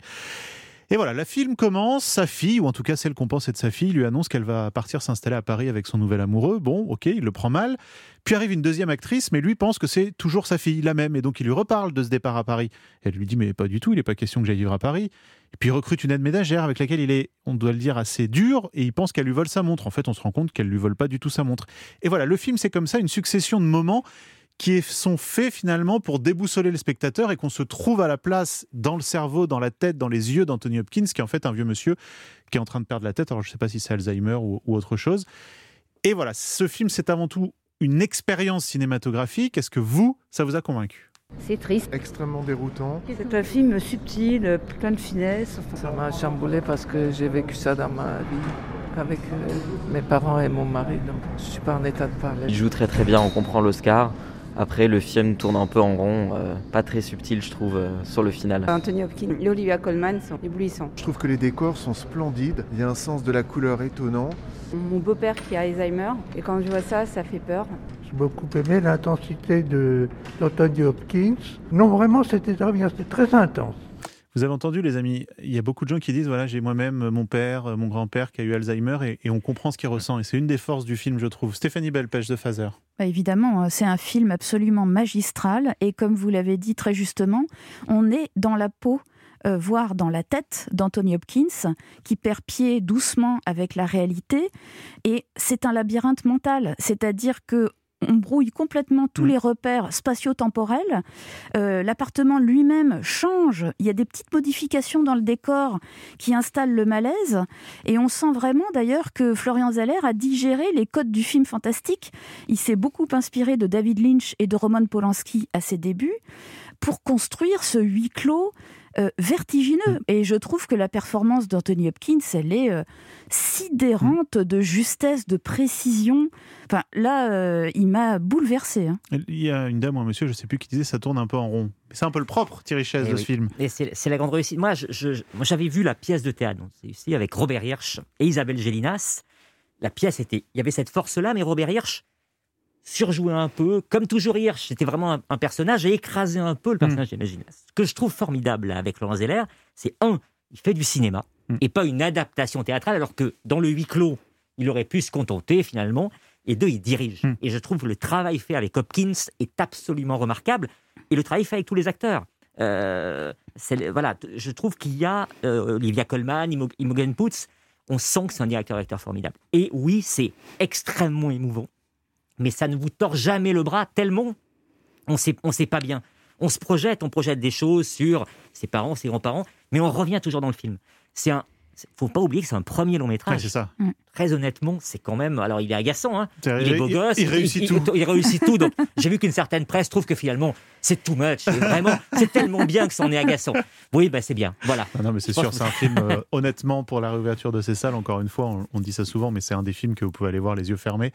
Et voilà, le film commence, sa fille, ou en tout cas celle qu'on pense être sa fille, lui annonce qu'elle va partir s'installer à Paris avec son nouvel amoureux. Bon, ok, il le prend mal. Puis arrive une deuxième actrice, mais lui pense que c'est toujours sa fille, la même, et donc il lui reparle de ce départ à Paris. Elle lui dit, mais pas du tout, il n'est pas question que j'aille vivre à Paris. Et puis il recrute une aide ménagère avec laquelle il est, on doit le dire, assez dur, et il pense qu'elle lui vole sa montre. En fait, on se rend compte qu'elle lui vole pas du tout sa montre. Et voilà, le film, c'est comme ça, une succession de moments qui sont faits finalement pour déboussoler le spectateur et qu'on se trouve à la place, dans le cerveau, dans la tête, dans les yeux d'Anthony Hopkins, qui est en fait un vieux monsieur qui est en train de perdre la tête. Alors je ne sais pas si c'est Alzheimer ou, ou autre chose. Et voilà, ce film, c'est avant tout une expérience cinématographique. Est-ce que vous, ça vous a convaincu ? C'est triste. Extrêmement déroutant. C'est un film subtil, plein de finesse. Ça m'a chamboulé parce que j'ai vécu ça dans ma vie avec euh, mes parents et mon mari, donc je ne suis pas en état de parler. Il joue très très bien, on comprend l'Oscar. Après, le film tourne un peu en rond, euh, pas très subtil, je trouve, euh, sur le final. Anthony Hopkins et Olivia Colman sont éblouissants. Je trouve que les décors sont splendides, il y a un sens de la couleur étonnant. Mon beau-père qui a Alzheimer, et quand je vois ça, ça fait peur. J'ai beaucoup aimé l'intensité de d'Anthony Hopkins. Non, vraiment, c'était très bien, c'était très intense. Vous avez entendu, les amis, il y a beaucoup de gens qui disent, voilà, j'ai moi-même mon père, mon grand-père qui a eu Alzheimer, et, et on comprend ce qu'il ressent. Et c'est une des forces du film, je trouve. Stéphanie Belpèche de Father. Bah évidemment, c'est un film absolument magistral. Et comme vous l'avez dit très justement, on est dans la peau, euh, voire dans la tête d'Anthony Hopkins, qui perd pied doucement avec la réalité. Et c'est un labyrinthe mental. C'est-à-dire que on brouille complètement tous les repères spatio-temporels. Euh, l'appartement lui-même change. Il y a des petites modifications dans le décor qui installent le malaise. Et on sent vraiment d'ailleurs que Florian Zeller a digéré les codes du film fantastique. Il s'est beaucoup inspiré de David Lynch et de Roman Polanski à ses débuts pour construire ce huis clos Euh, vertigineux. Et je trouve que la performance d'Anthony Hopkins, elle est euh, sidérante de justesse, de précision. Enfin, là, euh, il m'a bouleversée. Hein. Il y a une dame ou un monsieur, je ne sais plus, qui disait ça tourne un peu en rond. C'est un peu le propre, Thierry Chaise, de oui. ce film. Et c'est, c'est la grande réussite. Moi, je, je, moi, j'avais vu la pièce de théâtre, donc c'est ici, avec Robert Hirsch et Isabelle Gélinas. La pièce était... Il y avait cette force-là, mais Robert Hirsch surjouer un peu, comme toujours Hirsch, c'était vraiment un, un personnage, et écraser un peu le personnage mmh. de Gélinas. Ce que je trouve formidable là, avec Florian Zeller, c'est un, il fait du cinéma, mmh. et pas une adaptation théâtrale, alors que dans le huis clos, il aurait pu se contenter finalement, et deux, il dirige. Mmh. Et je trouve que le travail fait avec Hopkins est absolument remarquable, et le travail fait avec tous les acteurs. Euh, c'est, voilà, je trouve qu'il y a euh, Olivia Colman, Imogen Poots, on sent que c'est un directeur-acteur formidable. Et oui, c'est extrêmement émouvant, mais ça ne vous tord jamais le bras tellement on sait, on sait pas bien. On se projette, on projette des choses sur ses parents, ses grands-parents, mais on revient toujours dans le film. C'est un, faut pas oublier que c'est un premier long métrage. Ouais, c'est ça. Mm. Très honnêtement, c'est quand même. Alors il est agaçant, hein. C'est il est beau il, gosse, il, il réussit il, tout. Il, il réussit tout. Donc j'ai vu qu'une certaine presse trouve que finalement c'est too much. C'est vraiment, c'est tellement bien que c'en est agaçant. Oui, bah c'est bien. Voilà. Ah non, mais c'est Je sûr, pense... c'est un film. Euh, honnêtement, pour la réouverture de ces salles, encore une fois, on, on dit ça souvent, mais c'est un des films que vous pouvez aller voir les yeux fermés.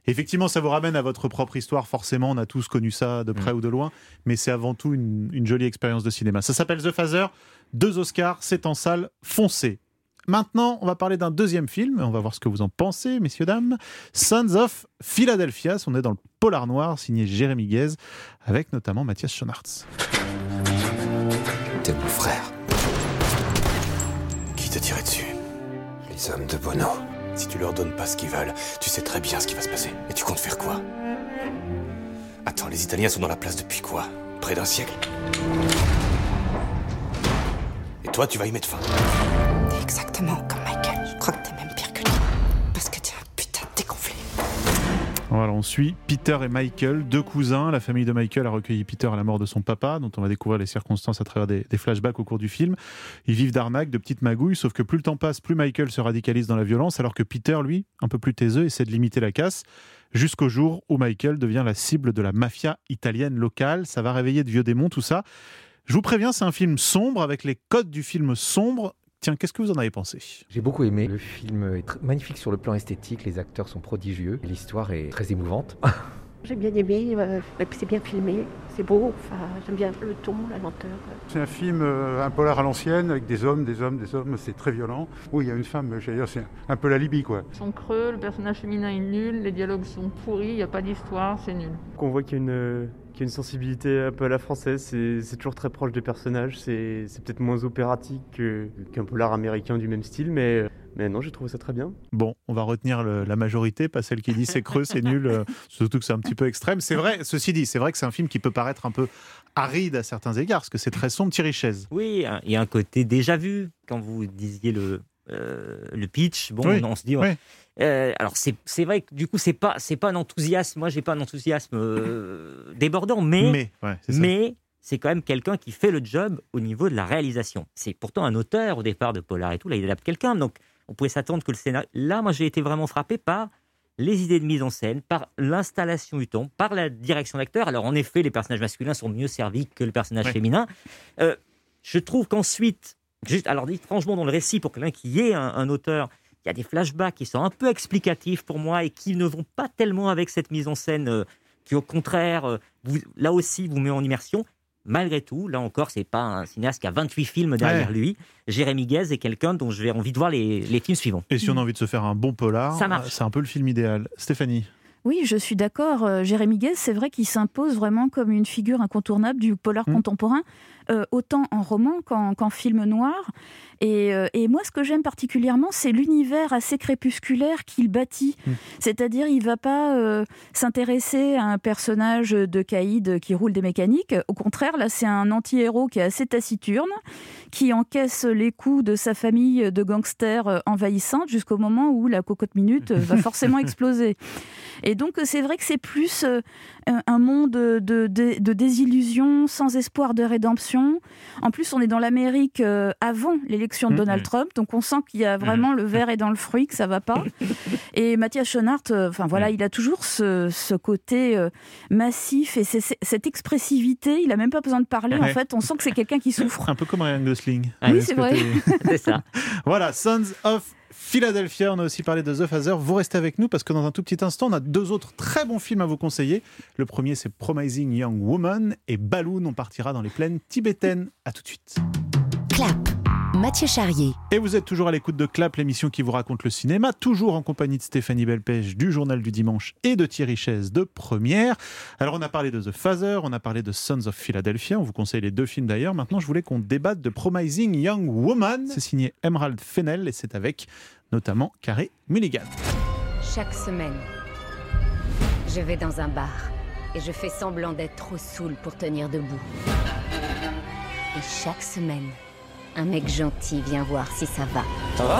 Effectivement, ça vous ramène à votre propre histoire, forcément, on a tous connu ça de près mmh. ou de loin, mais c'est avant tout une, une jolie expérience de cinéma. Ça s'appelle The Phaser, deux Oscars, c'est en salle, foncez. Maintenant, on va parler d'un deuxième film, on va voir ce que vous en pensez, messieurs, dames. Sons of Philadelphia, on est dans le polar noir, signé Jérémy Guez, avec notamment Matthias Schoenaerts. T'es mon frère. Qui t'a tiré dessus? Les hommes de Bono. Si tu leur donnes pas ce qu'ils veulent, tu sais très bien ce qui va se passer. Et tu comptes faire quoi? Attends, les Italiens sont dans la place depuis quoi? Près d'un siècle? Et toi, tu vas y mettre fin. T'es exactement comme Michael. Je crois que t'es même pire que lui. Parce que t'es un putain de dégonflé. Voilà, on suit Peter et Michael, deux cousins. La famille de Michael a recueilli Peter à la mort de son papa, dont on va découvrir les circonstances à travers des, des flashbacks au cours du film. Ils vivent d'arnaques, de petites magouilles, sauf que plus le temps passe, plus Michael se radicalise dans la violence, alors que Peter, lui, un peu plus taiseux, essaie de limiter la casse, jusqu'au jour où Michael devient la cible de la mafia italienne locale. Ça va réveiller de vieux démons, tout ça. Je vous préviens, c'est un film sombre, avec les codes du film sombre. Tiens, qu'est-ce que vous en avez pensé? J'ai beaucoup aimé. Le film est tr- magnifique sur le plan esthétique, les acteurs sont prodigieux, et l'histoire est très émouvante. J'ai bien aimé, euh, c'est bien filmé, c'est beau, enfin, j'aime bien le ton, la lenteur. C'est un film, euh, un polar à l'ancienne, avec des hommes, des hommes, des hommes, c'est très violent. Oui, il y a une femme, j'allais dire, c'est un peu la Libye, quoi. Ils sont creux, le personnage féminin est nul, les dialogues sont pourris, il n'y a pas d'histoire, c'est nul. On voit qu'il y a une... qui a une sensibilité un peu à la française, c'est, c'est toujours très proche des personnages, c'est, c'est peut-être moins opératique que, qu'un polar américain du même style, mais, mais non, j'ai trouvé ça très bien. Bon, on va retenir le, la majorité, pas celle qui dit c'est creux, c'est nul, euh, surtout que c'est un petit peu extrême. C'est vrai, ceci dit, c'est vrai que c'est un film qui peut paraître un peu aride à certains égards, parce que c'est très sombre. Thierry Chaise. Oui, il y a un côté déjà vu, quand vous disiez le, euh, le pitch, bon, oui, on se dit... Ouais. Oui. Euh, alors c'est, c'est vrai que du coup c'est pas c'est pas un enthousiasme, moi j'ai pas un enthousiasme euh, débordant, mais mais, ouais, c'est, mais c'est quand même quelqu'un qui fait le job au niveau de la réalisation. C'est pourtant un auteur au départ de polar et tout, là il adapte quelqu'un, donc on pouvait s'attendre que le scénario. Là moi j'ai été vraiment frappé par les idées de mise en scène, par l'installation du ton, par la direction d'acteur. Alors en effet les personnages masculins sont mieux servis que le personnage ouais. féminin. Euh, je trouve qu'ensuite, juste alors dit franchement dans le récit pour quelqu'un qui est un, un auteur. Il y a des flashbacks qui sont un peu explicatifs pour moi et qui ne vont pas tellement avec cette mise en scène euh, qui, au contraire, euh, vous, là aussi, vous met en immersion. Malgré tout, là encore, c'est pas un cinéaste qui a vingt-huit films derrière ouais. lui. Jérémy Guez est quelqu'un dont j'ai envie de voir les, les films suivants. Et si on a envie de se faire un bon polar, ça marche. C'est un peu le film idéal. Stéphanie? Oui, je suis d'accord. Euh, Jérémy Guez, c'est vrai qu'il s'impose vraiment comme une figure incontournable du polar mmh. contemporain, euh, autant en roman qu'en, qu'en film noir. Et, euh, et moi, ce que j'aime particulièrement, c'est l'univers assez crépusculaire qu'il bâtit. Mmh. C'est-à-dire, il ne va pas euh, s'intéresser à un personnage de caïd qui roule des mécaniques. Au contraire, là, c'est un anti-héros qui est assez taciturne, qui encaisse les coups de sa famille de gangsters envahissantes jusqu'au moment où la cocotte minute va forcément exploser. Et donc, c'est vrai que c'est plus euh, un monde de, de, de désillusion, sans espoir de rédemption. En plus, on est dans l'Amérique euh, avant l'élection de Donald mmh. Trump, donc on sent qu'il y a vraiment mmh. le verre est dans le fruit, que ça va pas. Et Matthias Schoenaerts, enfin euh, voilà, mmh. il a toujours ce, ce côté euh, massif et c'est, c'est, cette expressivité. Il a même pas besoin de parler. Ouais. En fait, on sent que c'est quelqu'un qui souffre. Un peu comme Ryan Gosling. Oui, c'est vrai. C'est ça. Voilà, Sons of Philadelphia, on a aussi parlé de The Phaser. Vous restez avec nous parce que dans un tout petit instant, on a deux autres très bons films à vous conseiller. Le premier, c'est Promising Young Woman et Balloon, on partira dans les plaines tibétaines. À tout de suite. Clap, Mathieu Charrier. Et vous êtes toujours à l'écoute de Clap, l'émission qui vous raconte le cinéma, toujours en compagnie de Stéphanie Belpèche du Journal du Dimanche et de Thierry Chaise de Première. Alors on a parlé de The Phaser, on a parlé de Sons of Philadelphia, on vous conseille les deux films d'ailleurs. Maintenant je voulais qu'on débatte de Promising Young Woman. C'est signé Emerald Fennell et c'est avec notamment Carey Mulligan. Chaque semaine, je vais dans un bar et je fais semblant d'être trop saoul pour tenir debout. Et chaque semaine, un mec gentil vient voir si ça va. Ça va ?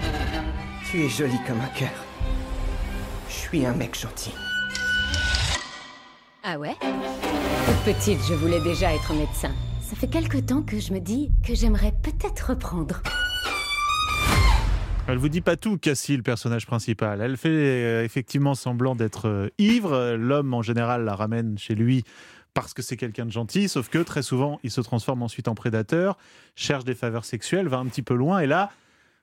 Tu es jolie comme un cœur. Je suis un mec gentil. Ah ouais ? Toute petite, je voulais déjà être médecin. Ça fait quelque temps que je me dis que j'aimerais peut-être reprendre. Elle vous dit pas tout, Cassie, le personnage principal. Elle fait euh, effectivement semblant d'être euh, ivre. L'homme, en général, la ramène chez lui parce que c'est quelqu'un de gentil, sauf que très souvent, il se transforme ensuite en prédateur, cherche des faveurs sexuelles, va un petit peu loin, et là,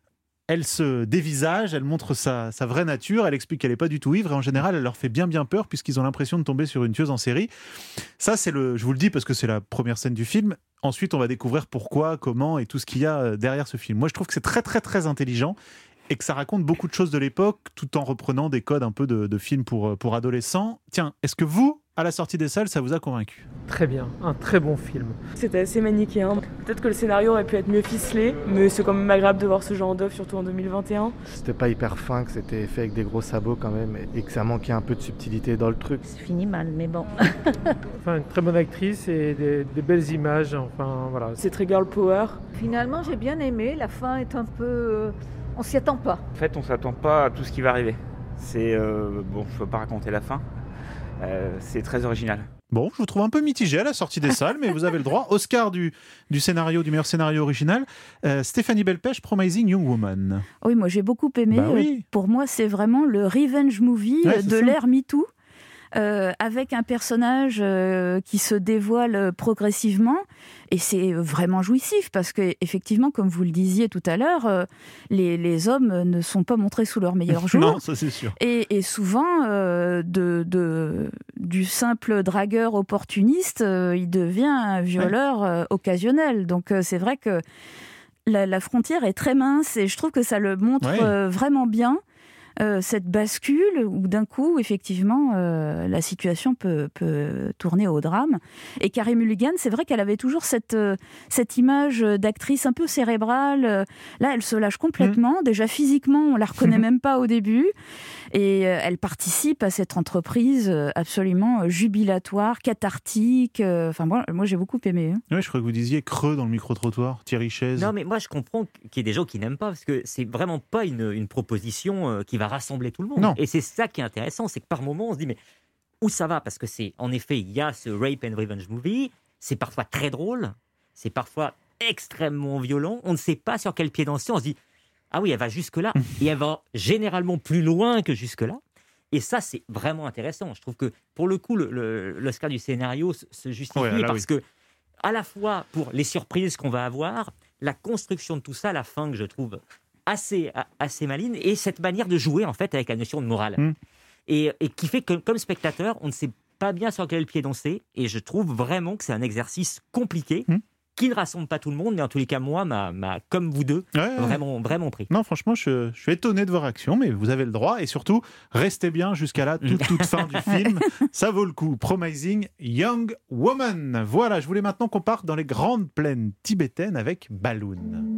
elle se dévisage, elle montre sa, sa vraie nature, elle explique qu'elle n'est pas du tout ivre et en général elle leur fait bien bien peur puisqu'ils ont l'impression de tomber sur une tueuse en série. Ça c'est le, je vous le dis parce que c'est la première scène du film. Ensuite on va découvrir pourquoi, comment et tout ce qu'il y a derrière ce film. Moi je trouve que c'est très très très intelligent et que ça raconte beaucoup de choses de l'époque tout en reprenant des codes un peu de, de films pour, pour adolescents. Tiens, est-ce que vous, à la sortie des salles, ça vous a convaincu ? Très bien, un très bon film. C'était assez manichéen. Peut-être que le scénario aurait pu être mieux ficelé, mais c'est quand même agréable de voir ce genre d'œuvre, surtout en deux mille vingt et un. C'était pas hyper fin, que c'était fait avec des gros sabots quand même, et que ça manquait un peu de subtilité dans le truc. C'est fini mal, mais bon. Enfin, une très bonne actrice et des, des belles images, enfin voilà. C'est très girl power. Finalement, j'ai bien aimé, la fin est un peu... On s'y attend pas. En fait, on s'attend pas à tout ce qui va arriver. C'est... Euh, bon, je peux pas raconter la fin. Euh, c'est très original. Bon, je vous trouve un peu mitigé à la sortie des salles, mais vous avez le droit. Oscar du, du scénario, du meilleur scénario original. Euh, Stéphanie Belpech, Promising Young Woman. Oui, moi j'ai beaucoup aimé. Bah oui. Pour moi, c'est vraiment le revenge movie Ouais, de ça. l'ère MeToo. Euh, avec un personnage euh, qui se dévoile progressivement et c'est vraiment jouissif parce que effectivement, comme vous le disiez tout à l'heure, euh, les, les hommes ne sont pas montrés sous leur meilleur jour. Non, ça c'est sûr. Et, et souvent, euh, de, de, du simple dragueur opportuniste, euh, il devient un violeur euh, occasionnel. Donc euh, c'est vrai que la, la frontière est très mince et je trouve que ça le montre Ouais. euh, vraiment bien. Euh, cette bascule où d'un coup, effectivement, euh, la situation peut, peut tourner au drame. Et Carey Mulligan, c'est vrai qu'elle avait toujours cette, euh, cette image d'actrice un peu cérébrale. Là, elle se lâche complètement. Mmh. Déjà, physiquement, on la reconnaît même pas au début. Et euh, elle participe à cette entreprise absolument jubilatoire, cathartique. Euh, enfin, moi, moi, j'ai beaucoup aimé. Hein. Oui, je crois que vous disiez creux dans le micro-trottoir, Thierry Chaise. Non, mais moi, je comprends qu'il y ait des gens qui n'aiment pas, parce que c'est vraiment pas une, une proposition euh, qui va rassembler tout le monde. Non. Et c'est ça qui est intéressant, c'est que par moment, on se dit, mais où ça va ? Parce que c'est, en effet, il y a ce rape and revenge movie, c'est parfois très drôle, c'est parfois extrêmement violent, on ne sait pas sur quel pied danser, on se dit, ah oui, elle va jusque-là, et elle va généralement plus loin que jusque-là. Et ça, c'est vraiment intéressant. Je trouve que, pour le coup, le, le, l'Oscar du scénario se, se justifie Ouais, là, parce oui. que, à la fois pour les surprises qu'on va avoir, la construction de tout ça, la fin que je trouve assez, assez maligne, et cette manière de jouer, en fait, avec la notion de morale. Mm. Et, et qui fait que, comme spectateur, on ne sait pas bien sur quel pied danser, et je trouve vraiment que c'est un exercice compliqué, mm. qui ne rassemble pas tout le monde, mais en tous les cas, moi, m'a, m'a, comme vous deux, ouais, vraiment, vraiment pris. Non, franchement, je, je suis étonné de vos réactions, mais vous avez le droit. Et surtout, restez bien jusqu'à la toute, toute fin du film. Ça vaut le coup. Promising Young Woman. Voilà, je voulais maintenant qu'on parte dans les grandes plaines tibétaines avec Balloon.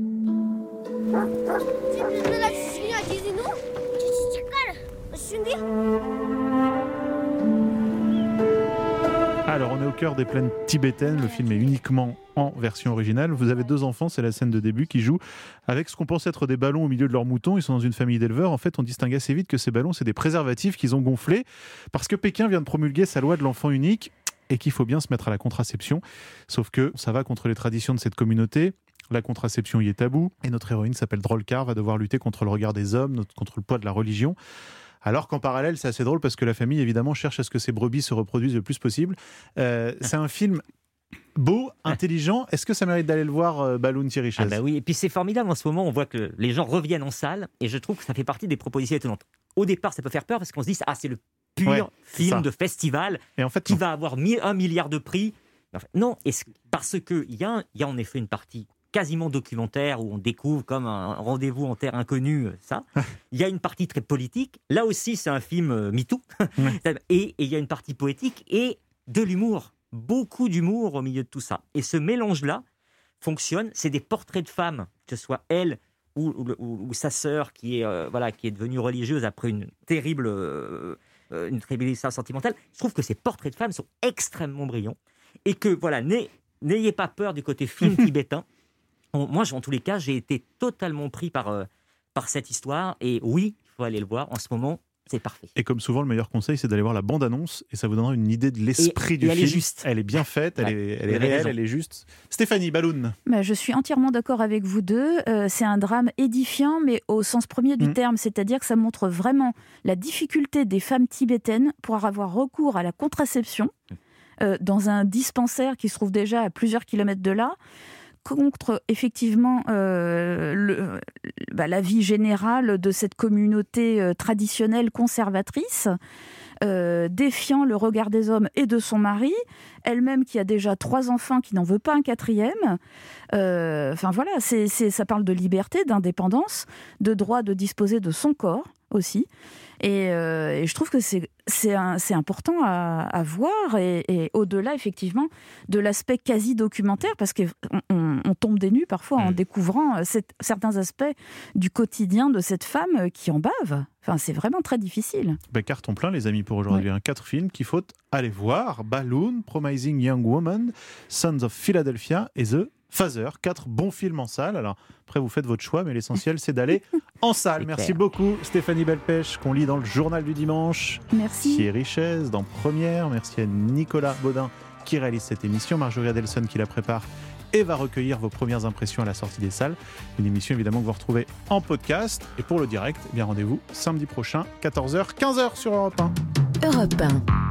Alors, on est au cœur des plaines tibétaines. Le film est uniquement en version originale. Vous avez deux enfants, c'est la scène de début, qui jouent avec ce qu'on pense être des ballons au milieu de leurs moutons. Ils sont dans une famille d'éleveurs. En fait, on distingue assez vite que ces ballons, c'est des préservatifs qu'ils ont gonflés parce que Pékin vient de promulguer sa loi de l'enfant unique et qu'il faut bien se mettre à la contraception. Sauf que ça va contre les traditions de cette communauté. La contraception y est tabou. Et notre héroïne s'appelle Drolkar, va devoir lutter contre le regard des hommes, contre le poids de la religion. Alors qu'en parallèle, c'est assez drôle parce que la famille, évidemment, cherche à ce que ses brebis se reproduisent le plus possible. Euh, c'est un film beau, intelligent. Est-ce que ça mérite d'aller le voir, euh, Balloon, Thierry Chaise ? Ah bah oui, et puis c'est formidable en ce moment, on voit que les gens reviennent en salle, et je trouve que ça fait partie des propositions étonnantes. Au départ, ça peut faire peur parce qu'on se dit, ah, c'est le pur ouais, film de festival et en fait, qui non. va avoir un milliard de prix. Enfin, non, et parce qu'il y, y a en effet une partie quasiment documentaire où on découvre comme un rendez-vous en terre inconnue, ça. Il y a une partie très politique. Là aussi, c'est un film euh, MeToo. Ouais. Et il y a une partie poétique et de l'humour. Beaucoup d'humour au milieu de tout ça. Et ce mélange-là fonctionne. C'est des portraits de femmes, que ce soit elle ou, ou, ou sa sœur qui est, euh, voilà, qui est devenue religieuse après une terrible, euh, une terrible histoire sentimentale. Je trouve que ces portraits de femmes sont extrêmement brillants. Et que, voilà, n'ayez pas peur du côté film tibétain. Moi, en tous les cas, j'ai été totalement pris par, euh, par cette histoire. Et oui, il faut aller le voir. En ce moment, c'est parfait. Et comme souvent, le meilleur conseil, c'est d'aller voir la bande-annonce. Et ça vous donnera une idée de l'esprit et, du et film. Elle est juste. Elle est bien faite, elle ouais, est, elle est réelle, raison. Elle est juste. Stéphanie, Balloon. Bah, je suis entièrement d'accord avec vous deux. Euh, c'est un drame édifiant, mais au sens premier du mmh. terme. C'est-à-dire que ça montre vraiment la difficulté des femmes tibétaines pour avoir recours à la contraception mmh. euh, dans un dispensaire qui se trouve déjà à plusieurs kilomètres de là. contre effectivement euh, le, bah, la vie générale de cette communauté euh, traditionnelle conservatrice, euh, défiant le regard des hommes et de son mari, elle-même qui a déjà trois enfants, qui n'en veut pas un quatrième. Euh, enfin voilà, c'est, c'est, ça parle de liberté, d'indépendance, de droit de disposer de son corps aussi. Et, euh, et je trouve que c'est, c'est, un, c'est important à, à voir, et, et au-delà effectivement de l'aspect quasi documentaire, parce qu'on on, on tombe des nues parfois en découvrant cette, certains aspects du quotidien de cette femme qui en bave. Enfin, c'est vraiment très difficile. Ben, carton plein les amis pour aujourd'hui. Ouais. Quatre films qu'il faut aller voir: Balloon, Promising Young Woman, Sons of Philadelphia et The Father. Quatre bons films en salle. Alors après vous faites votre choix, mais l'essentiel c'est d'aller en salle. C'est Merci clair. beaucoup Stéphanie Belpech, qu'on lit dans le Journal du Dimanche. Merci. Thierry Chaise dans Première. Merci à Nicolas Baudin qui réalise cette émission, Marjorie Adelson qui la prépare et va recueillir vos premières impressions à la sortie des salles. Une émission évidemment que vous retrouvez en podcast. Et pour le direct, eh bien rendez-vous samedi prochain, quatorze heures, quinze heures sur Europe un. Europe un.